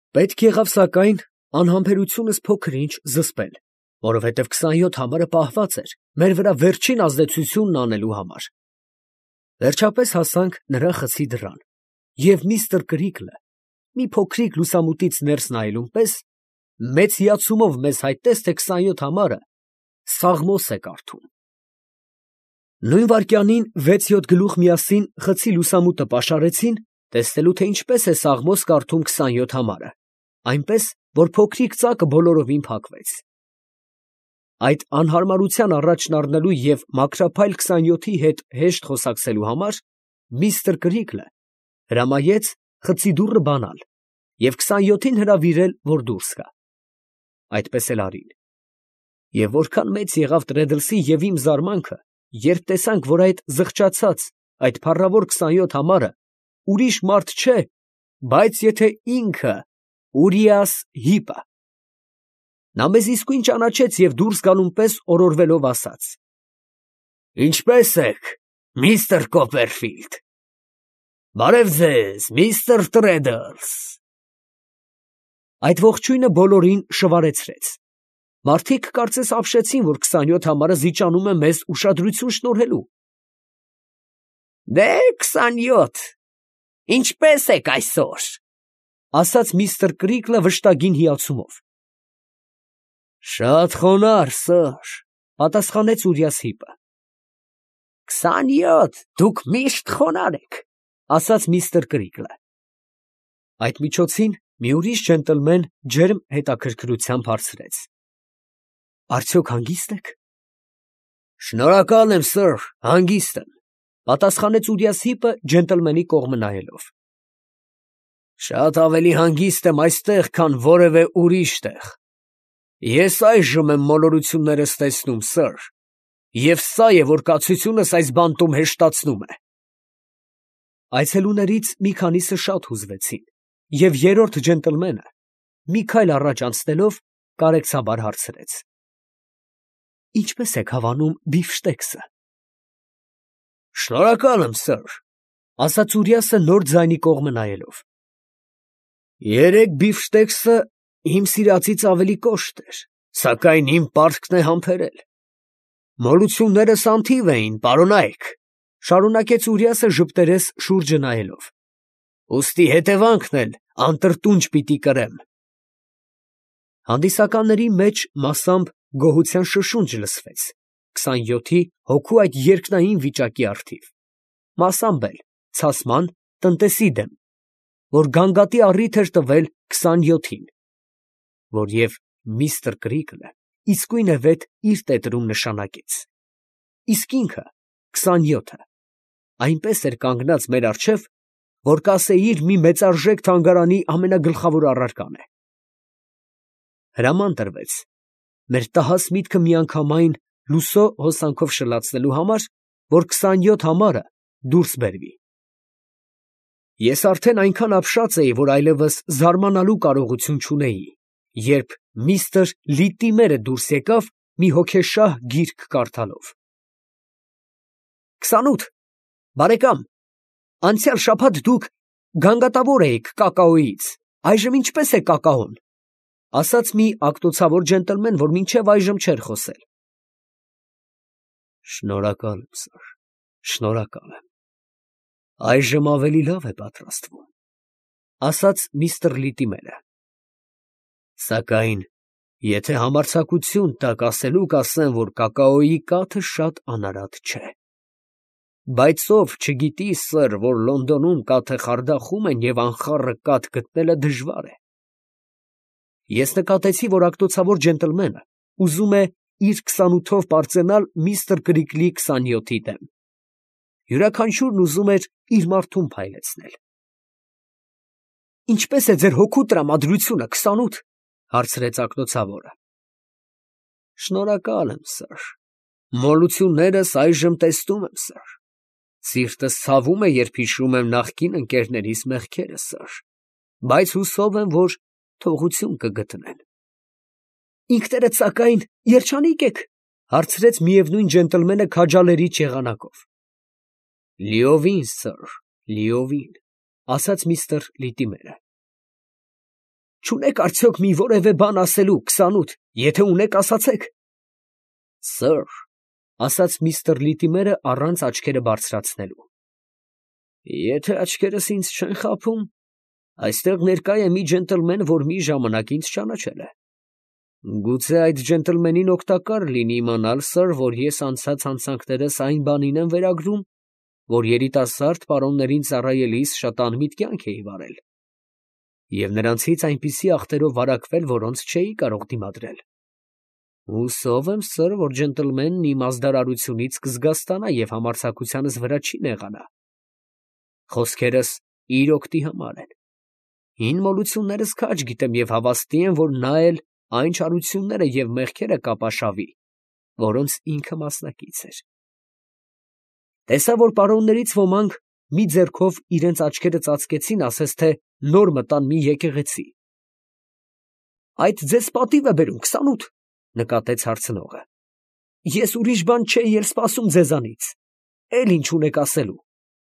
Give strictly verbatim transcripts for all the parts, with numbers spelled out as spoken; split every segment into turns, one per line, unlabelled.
Պետք եղավ սակայն անհամբերությունս փոքր-ինչ զսպել, որովհետև քսանյոթ համարը պահված էր մեր վրա վերջին ազդեցությունն անելու համար։ Վերջապես հասանք նրա խցի դռան, և միստր Կրիկլը, մի փոքրիկ լուսամուտից ներս նայելուն պես, մեծ հիացումով մեզ հայտնեց, թե քսանյոթ համարը Սաղմոս է կարդում։ Նույն վայրկյանին վեց֊յոթ գլուխ միասին խցի լուսամուտը պաշարեցին, տեսնելու, թե ինչպես է Սաղմոս կարդում քսանյոթ համարը, այնպես, որ փոքրիկ ծակը բոլորովին փակվեց։ Այդ անհարմարության առաջն առնելու և մաքրափայլ քսանյոթի հետ հեշտ խոսակցելու համար միստր Կրիկլը հրամայեց խցի դուռը բանալ և քսանյոթին հրավիրել, որ դուրս գա։ Այդպես էլ արին։ Եվ որքան մեծ եղավ Տրեդլսի և իմ զարմանքը, երբ տեսանք, որ այդ զղջացած, այդ փառավոր քսանյոթ համարը ուրիշ մարդ չէ, բայց եթե ինքը Ուրիաս Հիպը։ Նա մեզ իսկույն ճանաչեց և դուրս գալուն պես օրորվելով ասաց. «Ինչպե՞ս եք, միստր Կոպերֆիլդ։ Բարև ձեզ, միստր Տրեդլս»։ Այդ ողջույնը բոլորին շվարեցրեց։ Մարդիկ կարծես ապշեցին, որ քսանյոթ համարը զիջանում է մեզ ուշադրություն շնորհելու։ «Դե՛, քսանյոթ, ինչպե՞ս եք այսօր», ֊ ասաց միստր Կրիկլը վշտագին հիացումով։ «Շատ խոնարհ, սըր», ֊ պատասխանեց Ուրիաս Հիպը։ «Քսանյոթ, դուք միշտ խոնարհ եք», ֊ ասաց միստր Կրիկլը։ Այդ միջոցին մի ուրիշ ջենտլմեն ջերմ հետաքրքրությամբ հարցրեց. «Արդյոք հանգի՞ստ եք»։ «Շնորհակալ եմ, սըր, հանգիստ եմ», ֊ պատասխանեց Ուրիաս Հիպը ջենտլմենի կողմը նայելով։ «Շատ ավելի հանգիստ եմ այստեղ, քան որևէ ուրիշ տեղ։ Ես այժմ եմ մոլորություններս տեսնում, սըր, և սա է, որ կացությունս այս բանտում հեշտացնում է»։ Այցելուներից մի քանիսը շատ հուզվեցին, և երրորդ ջենտլմենը, մի քայլ առաջ անցնելով, կարեկցաբար հարցրեց. «Ինչպե՞ս եք հավանում բիֆշտեքսը»։ «Շնորհակալ եմ, սըր», ֊ ասաց Ուրիասը նոր ձայնի կողմը նայելով։ «Երեք բիֆշտեքսը իմ սիրածից ավելի կոշտ էր, սակայն իմ պարտքն է համբերել։ Մոլություններս անթիվ էին, պարոնայք», ֊ շարունակեց Ուրիասը ժպտերես շուրջը նայելով, «ուստի հետևանքն էլ անտրտունջ պիտի կրեմ»։ Հանդիսականների մեջ մասամբ գոհության շշունջ լսվեց քսանյոթի հոգու այդ երկնային վիճակի առթիվ, մասամբ էլ ցասման, տնտեսի դեմ, որ գանգատի առիթ էր տվել քսանյոթին, որ և միստր Կրիկլը իսկույնևեթ իր տետրում նշանակեց, իսկ ինքը քսանյոթը այնպես էր կանգնած մեր առջև, որ կասեիր մի մեծարժեք թանգարանի ամենագլխավոր առարկան է։ Հրաման տրվեց մեր տհաս միտքը միանգամայն լուսո հոսանքով շլացնելու համար, որ քսանյոթ համարը դուրս բերվի։ Ես արդեն այնքան ապշած էի, որ այլևս զարմանալու կարողություն չունեի, երբ միստր Լիտիմերը դուրս եկավ մի հոգեշահ գիրք կարդալով։ «Քսանութ, բարեկամ, անցյալ շաբաթ դուք գանգատավոր էիք կակաոյից, այժմ ինչպե՞ս է կակաոն», ֊ ասաց մի ակտոցավոր ջենտլմեն, որ մինչև այժմ չէր խոսել։ «Շնորհակալ եմ, սըր, շնորհակալ եմ, այժմ ավելի լավ է պատրաստվում», ֊ ասաց միստր Լիտիմերը։ «Սակայն եթե համարձակություն տաք ասելու, կասեմ, որ կակաոյի կաթը շատ անարատ չէ։ Բայց ով չգիտի, սըր, որ Լոնդոնում կաթը խարդախում են և անխառը կաթ գտնելը դժվար է»։ Ես նկատեցի, որ ակտոցավոր ջենտլմենը ուզում է իր քսանութով պարծենալ միստր Կրիկլի քսանյոթի դեմ։ Յուրաքանչյուրն ուզում էր իր մարդուն փայլեցնել։ «Ինչպե՞ս է ձեր հոգու տրամադրությունը, քսանութ», ֊ հարցրեց ակտոցավորը։ «Շնորհակալ եմ, սըր, մոլություններս այժմ տեսնում եմ, սըր, սիրտս ցավում է, երբ հիշում եմ նախկին ընկերներիս մեղքերը, սըր, բայց հուսով եմ, որ թողություն կգտնեն»։ «Ինքներդ, սակայն, երջանիկ եք», ֊ հարցրեց միևնույն ջենտլմենը քաջալերիչ եղանակով։ «Լիովին, սըր, լիովին», ֊ ասաց միստր Լիտիմերը։ Չունեք արդյոք մի որևէ բան ասելու, քսանութ, եթե ունեք, ասացեք։ Սըր, ասաց միստր Լիտիմերը առանց աչքերը բարձրացնելու։ Եթե աչքերս ինձ չեն խաբում, այստեղ ներկա է մի ջենտլմեն, որ մի ժամանակ ինձ ճանաչել է։ Գուցե այդ ջենտլմենին օգտակար լինի իմանալ, սըր, որ ես անցած հանցանքներս այն բանին եմ վերագրում, որ երիտասարդ պարոններին ծառայելիս շատ անմիտ կյանք էի վարել, և նրանցից այնպիսի ախտերով վարակվել, որոնց չէի կարող դիմադրել։ Հուսով եմ, սըր, որ ջենտլմենն իմ ազդարարությունից կզգաստանա և համարձակությանս վրա չի նեղանա։ Խոսքերս իր օգտի համար են։ Հին մոլություններս քաջ գիտեմ և հավաստի եմ, որ նա էլ այն չարությունները և մեղքերը կապաշավի, որոնց ինքը մասնակից էր։ Տեսա, որ պարոններից ոմանք մի ձեռքով իրենց աչքերը ծածկեցին, ասես թե նոր մտան մի եկեղեցի։ Այդ ձեզ պատիվ է բերում, քսանութ, նկատեց հարցնողը։ Ես ուրիշ բան չէի էլ սպասում ձեզանից, էլ ինչ ունեք ասելու։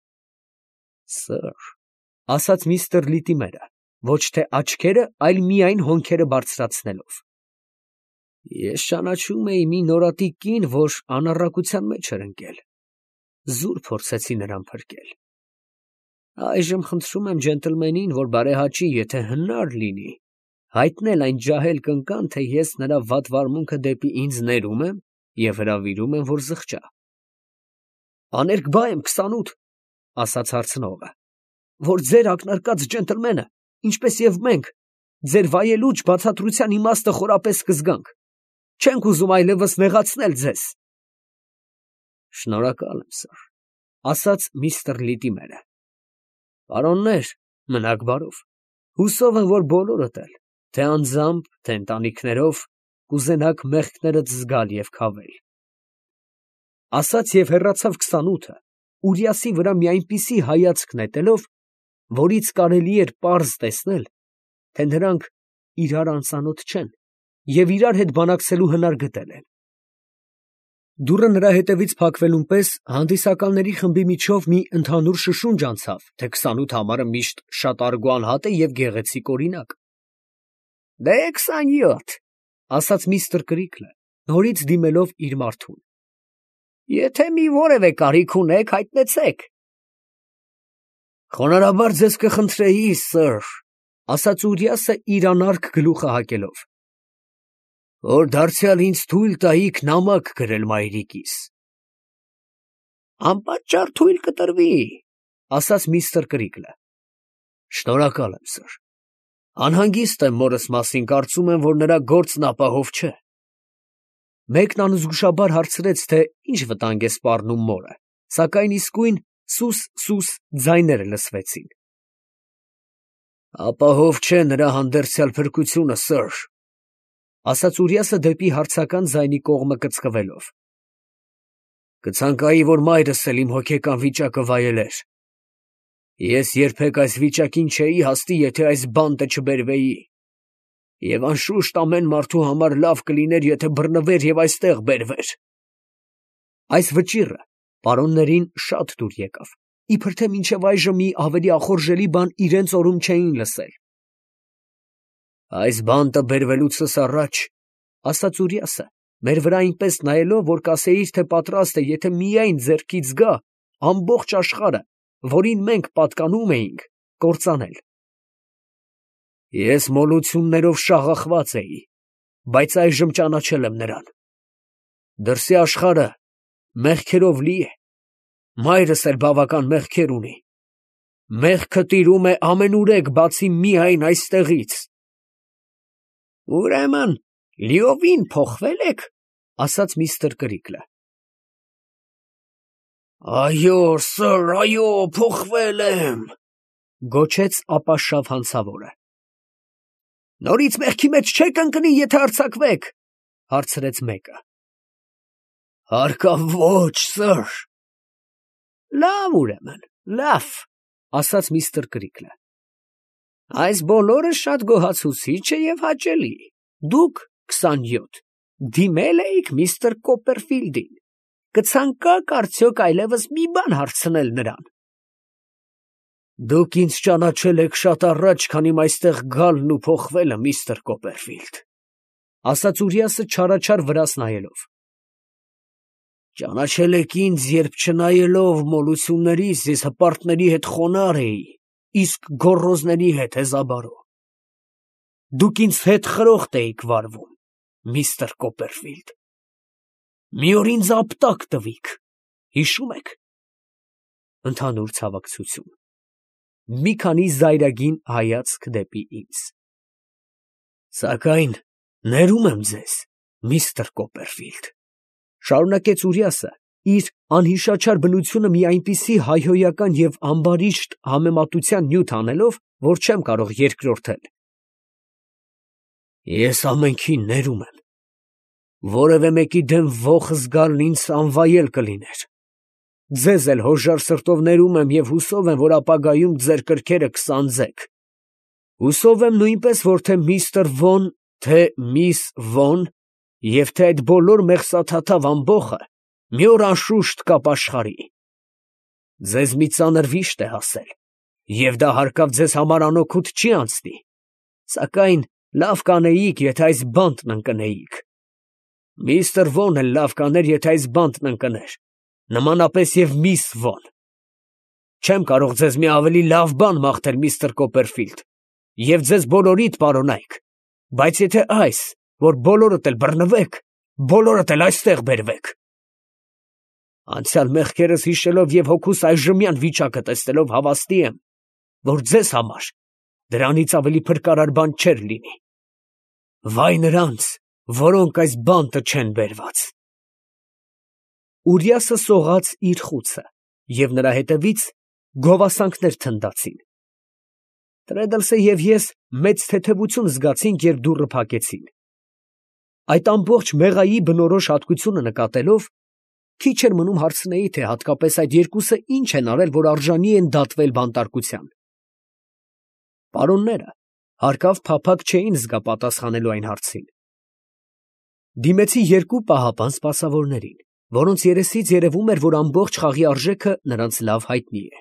Սըր, ասաց միստր Լիտիմերը, ոչ թե աչքերը, այլ միայն հոնքերը բարձրացնելով։ Ես ճանաչում էի մի նորատի կին, որ անառակության մեջ էր ընկել։ Զուր փորձեցի նրան փրկել։ Այժմ խնդրում եմ ջենտլմենին, որ բարեհաճի, եթե հնար լինի, հայտնել այն ջահել կնկան, թե ես նրա վատ վարմունքը դեպի ինձ ներում եմ և հրավիրում եմ, որ զղջա։ Աներկբա եմ, քսանութ, ասաց հարցնողը, որ ձեր ակնարկած ջենտլմենը, ինչպես և մենք, ձեր վայելուչ բացատրության իմաստը խորապես կզգանք։ Չենք ուզում այլևս նեղացնել ձեզ։ Շնորհակալ եմ, սըր, ասաց միստր Լիտիմերը։ Պարոններ, մնաք բարով։ Հուսով եմ, որ բոլորդ էլ, թե անձամբ, թե ընտանիքներով, կուզենաք մեղքներդ զգալ և քավել։ Ասաց և հեռացավ քսանութը, Ուրիասի վրա մի այնպիսի հայացք նետելով, որից կարելի էր պարզ տեսնել, թե նրանք իրար անծանոթ չեն և իրար հետ բանակցելու հնար գտել են։ Դուռը նրա հետևից փակվելուն պես հանդիսականների խմբի միջով մի ընդհանուր շշունջ անցավ, թե քսանութ համարը միշտ շատ արագ ու անհատ է և գեղեցիկ օրինակ։ Դե քսանյոթ, ասաց միստր Կրիքլը, նորից դիմելով իր մարդուն։ Եթե մի որևէ կարիք ունեք, հայտնեցեք։ Խոնարհաբար ձեզ կխնդրեի, սըր, ասաց Ուրիասը իր անարգ գլուխը հակելով, որ դարձյալ ինձ թույլ տայիք նամակ գրել մայրիկիս։ Անպատճառ թույլ կտրվի, ասաց միստր Կրիքլը։ Շնորհակալ եմ, սըր։ Անհանգիստ եմ մորս մասին, կարծում եմ, որ նրա գործն ապահով չէ։ Մեկն անզգուշաբար հարցրեց, թե ինչ վտանգ է սպառնում մորը, սակայն իսկույն սուս֊սուս ձայներ լսվեցին։ Ապահով չէ նրա հանդերձյալ փրկությունը, սըր, ասաց Ուրիասը դեպի հարցական ձայնի կողմը կծկվելով։ Կցանկայի, որ մայրս էլ իմ հոգեկան վիճակը վայելեր։ Ես երբեք այս վիճակին չէի հասնի, եթե այս բանտը չբերվեի։ Եվ անշուշտ ամեն մարդու համար լավ կլիներ, եթե բռնվեր և այստեղ բերվեր։ Այս վճիռը պարոններին շատ դուր եկավ, իբր թե մինչև այժմ մի ավելի ախորժելի բան իրենց օրում չէին լսել։ Այս բանտը բերվելուցս առաջ, ասաց Ուրիասը, մեր վրա այնպես նայելով, որ կասեիր, թե պատրաստ է, եթե միայն ձեռքից գա, ամբողջ աշխարհը, որին մենք պատկանում էինք, կործանել։ Ես մոլություններով շաղախված էի, բայց այժմ ճանաչել եմ նրան։ Դրսի աշխարհը մեղքերով լի է, մայրս էլ բավական մեղքեր ունի։ Մեղքը տիրում է ամենուրեք, բացի միայն այստեղից։ Ուրեմն լիովին փոխվել եք, ասաց միստր Կրիքլը։ Այո, սըր, այո, փոխվել եմ, գոչեց ապաշավ հանցավորը։ Նորից մեղքի մեջ չեք ընկնի, եթե արձակվեք, հարցրեց մեկը։ Հարկավ ոչ, սըր։ Լավ, ուրեմն, լավ, ասաց միստր Կրիքլը։ Այս բոլորը շատ գոհացուցիչ է և հաճելի։ Դուք, քսանյոթ, դիմել էիք միստր Կոպերֆիլդին, կցանկաք արդյոք այլևս մի բան հարցնել նրան։ Դուք ինձ ճանաչել եք շատ առաջ, քան իմ այստեղ գալն ու փոխվելը, միստր Կոպերֆիլդ, ասաց Ուրիասը չարաչար վրաս նայելով։ Ճանաչել եք ինձ, երբ չնայելով մոլություններիս ես հպարտների հետ խոնարհ էի, իսկ գոռոզների հետ հեզաբարո։ Դուք ինձ հետ խրոխտ էիք վարվում, միստր Կոպերֆիլդ։ Մի օր ինձ ապտակ տվիք, հիշում եք։ Ընդհանուր ցավակցություն։ Մի քանի զայրագին հայացք դեպի ինձ։ Սակայն ներում եմ ձեզ, միստր Կոպերֆիլդ, շարունակեց Ուրիասը, իր անհիշաչար բնությունը մի այնպիսի հայհոյական և ամբարիշտ համեմատության նյութ անելով, որ չեմ կարող երկրորդել։ Ես ամենքին ներում եմ, որևէ մեկի դեմ ոխ զգալն ինձ անվայել կլիներ։ Ձեզ էլ հոժար սրտով ներում եմ և հուսով եմ, որ ապագայում ձեր կրքերը կսանձեք։ Հուսով եմ նույնպես, որ թե միստր Վոն, թե միս Վոն և թե այդ բոլոր մեղսաթաթավ ամբոխը մի օր անշուշտ կապաշխարի։ Ձեզ մի ծանր վիշտ է հասել, և դա հարկավ ձեզ համար անօգուտ չի անցնի, սակայն լավ կանեիք, եթե այս բանտն ընկնեիք։ Միստր Վոն էլ լավ կաներ, եթե այս բանտն ընկներ, նմանապես և միս Վոն։ Չեմ կարող ձեզ մի ավելի լավ բան մաղթել, միստր Կոպերֆիլդ, և ձեզ բոլորիդ պարոնայք, բայց եթե այս, որ բոլորդ էլ բռնվեք, բոլորդ էլ այստեղ բերվեք։ Անցյալ մեղքերս հիշելով և հոգուս այժմյան վիճակը տեսնելով հավաստի եմ, որ ձեզ համար դրանից ավելի փրկարար բան չէր լինի։ Վայ նրանց, որոնք այս բանտը չեն բերված։ Ուրիասը սողաց իր խուցը, և նրա հետևից գովասանքներ թնդացին։ Տրեդլսը և ես մեծ թեթևություն զգացինք, երբ դուռը փակեցին։ Այդ ամբողջ մեղայի բնորոշ հատկությունը նկատելով, քիչ էր մնում հարցնեի, թե հատկապես այդ երկուսը ինչ են արել, որ արժանի են դատվել բանտարկության։ Պարոնները հարկավ փափագ չէին զգա պատասխանելու այն հարցին։ Դիմեցի երկու պահապան սպասավորներին, որոնց երեսից երևում էր, որ ամբողջ խաղի արժեքը նրանց լավ հայտնի է։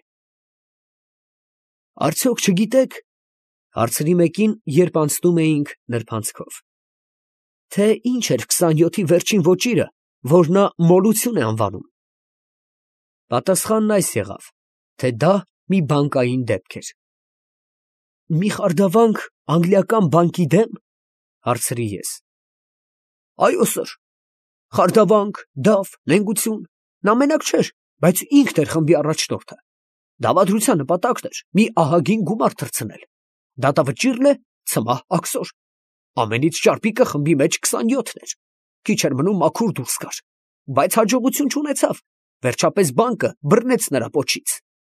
Արդյոք չգիտեք, հարցրի մեկին, երբ անցնում էինք նրբանցքով, թե ինչ էր քսանյոթի վերջին ոճիրը, որ նա մոլություն է անվանում։ Պատասխանն այս եղավ, թե դա մի բանկային դեպք էր։ Մի խարդավանք անգլիական բանկի դեմ, հարցրի ես։ Այո, սըր, խարդավանք, դավ, նենգություն, նա մենակ չէր, բայց ինքն էր խմբի առաջնորդը։ Դավադրության նպատակն էր մի ահագին գումար թռցնել։ Դատավճիռն է ցմահ աքսոր։ Ամենից ճարպիկը խմբի մեջ քսանյոթն էր։ Քիչ էր մնում մաքուր դուրս գար, բայց հաջողություն չունեցավ։ Վերջապես բանկը բռնեց նրա պոչից։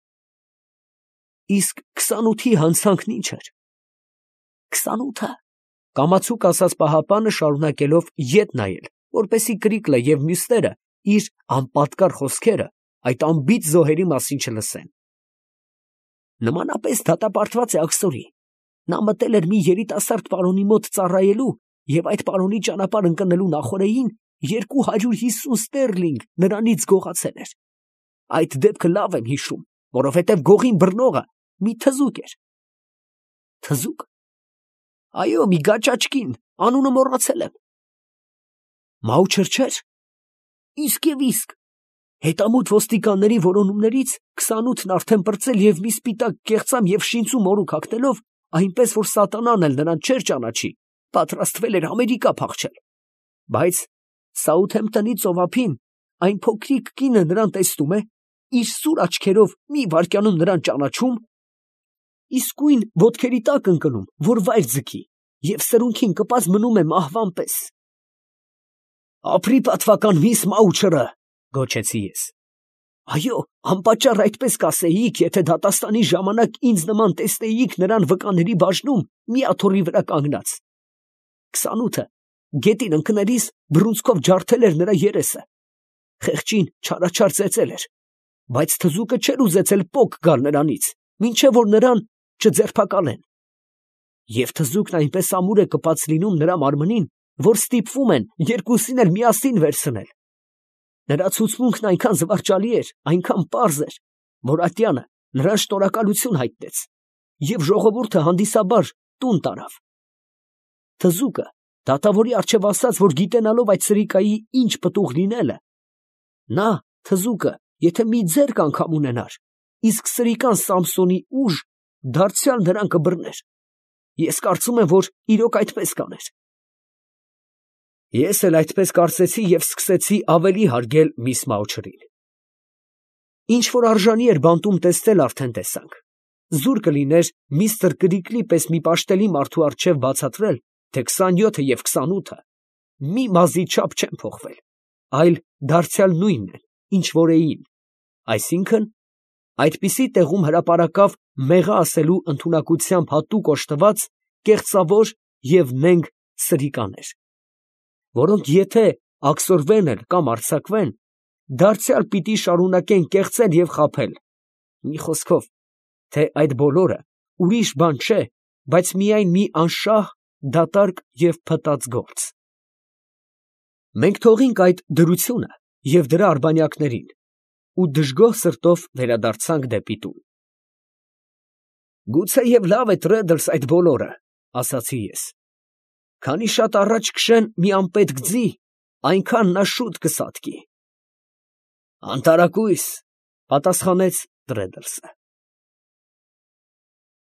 Իսկ քսանութի հանցանքն ինչ էր։ Քսանութը, կամացուկ ասաց պահապանը, շարունակելով ետ նայել, որպեսզի Կրիկլը և մյուսները իր անպատկար խոսքերը այդ անբիծ զոհերի մասին չլսեն։ Նմանապես դատապարտված է աքսորի։ Նա մտել էր մի երիտասարդ պարոնի մոտ ծառայելու և այդ պարոնի ճանապարհ ընկնելու նախօրեին երկու հարյուր հիսուն ստերլինգ նրանից գողացել էր։ Այդ դեպքը լավ եմ հիշում, որովհետև գողին բռնողը մի թզուկ էր։ Թզուկ։ Այո, մի գաճաճկին, անունը մոռացել եմ։ Մաուչեր չէր։ Իսկ և իսկ։ Հետամուտ ոստիկանների որոնումներից քսանութն արդեն պրծել և մի սպիտակ կեղծամ և շինծու մորուք հագնելով, այնպես որ սատանան էլ նրան չէր ճանաչի, պատրաստվել էր Ամերիկա փախչել։ Բայց Սաութհեմփթոնի ծովափին այն փոքրիկ կինը նրան տեսնում է, իր սուր աչքերով մի վայրկյանում նրան ճանաչում, իսկույն ոտքերի տակ ընկնում, որ վայր ձգի, և սրունքին կպած մնում է մահվան պես։ Ապրի պատվական միս Մաուչերը, գոչեցի ես։ Այո, անպատճառ այդպես կասեիք, եթե դատաստանի ժամանակ ինձ նման տեսնեիք նրան վկաների բաժնում մի աթոռի վրա կանգնած։ Քսանութը գետին ընկնելիս բռունցքով ջարդել էր նրա երեսը։ Խեղճին չարաչար ծեծել էր, բայց թզուկը չէր ուզեցել պոկ գալ նրանից, մինչև որ նրան չձերբակալեն։ Եվ թզուկն այնպես ամուր է կպած լինում նրա մարմնին, որ ստիպվում են երկուսին էլ միասին վերցնել։ Նրա ցուցմունքն այնքան զվարճալի էր, այնքան պարզ էր, որ ատյանը նրան շնորհակալություն հայտնեց և ժողովուրդը հանդիսաբար տուն տարավ։ Թզուկը դատավորի առջև ասաց, որ գիտենալով այդ սրիկայի ինչ պտուղ լինելը, նա, թզուկը, եթե մի ձեռք անգամ ունենար, իսկ սրիկան Սամսոնի ուժ, դարձյալ նրան կբռներ։ Ես կարծում եմ, որ իրոք այդպես կաներ։ Ես էլ այդպես կարծեցի և սկսեցի ավելի հարգել միս Մաուչըրին։ Ինչ որ արժանի էր բանտում տեսնել, արդեն տեսանք։ Զուր կլիներ միստր Կրիկլի պես մի պաշտելի մարդու առջև բացատրել, թե քսանյոթը և քսանութը մի մազի չափ չեն փոխվել, այլ դարձյալ նույնն են, ինչ որ էին, այսինքն, այդպիսի տեղում հրապարակավ մեղա ասելու ընդունակությամբ հատուկ օժտված կեղծավոր և նենգ սրիկաներ, որոնք եթե աքսորվեն էլ կամ արձակվեն, դարձյալ պիտի շարունակեն կեղծել և խաբել, մի խոսքով, թե այդ բոլորը ուրիշ բան չէ, բայց միայն մի անշահ, դատարկ և փտած գործ։ Մենք թողինք այդ դրությունը և դրա արբանյակներին ու դժգոհ սրտով վերադարձանք դեպի տուն։ Գուցեև լավ է Տրեդլս այդ բոլորը, ասացի ես, քանի շատ առաջ քշեն մի անպետք ձի, այնքան նա շուտ կսատկի։ Անտարակույս, պատասխանեց Տրեդլսը։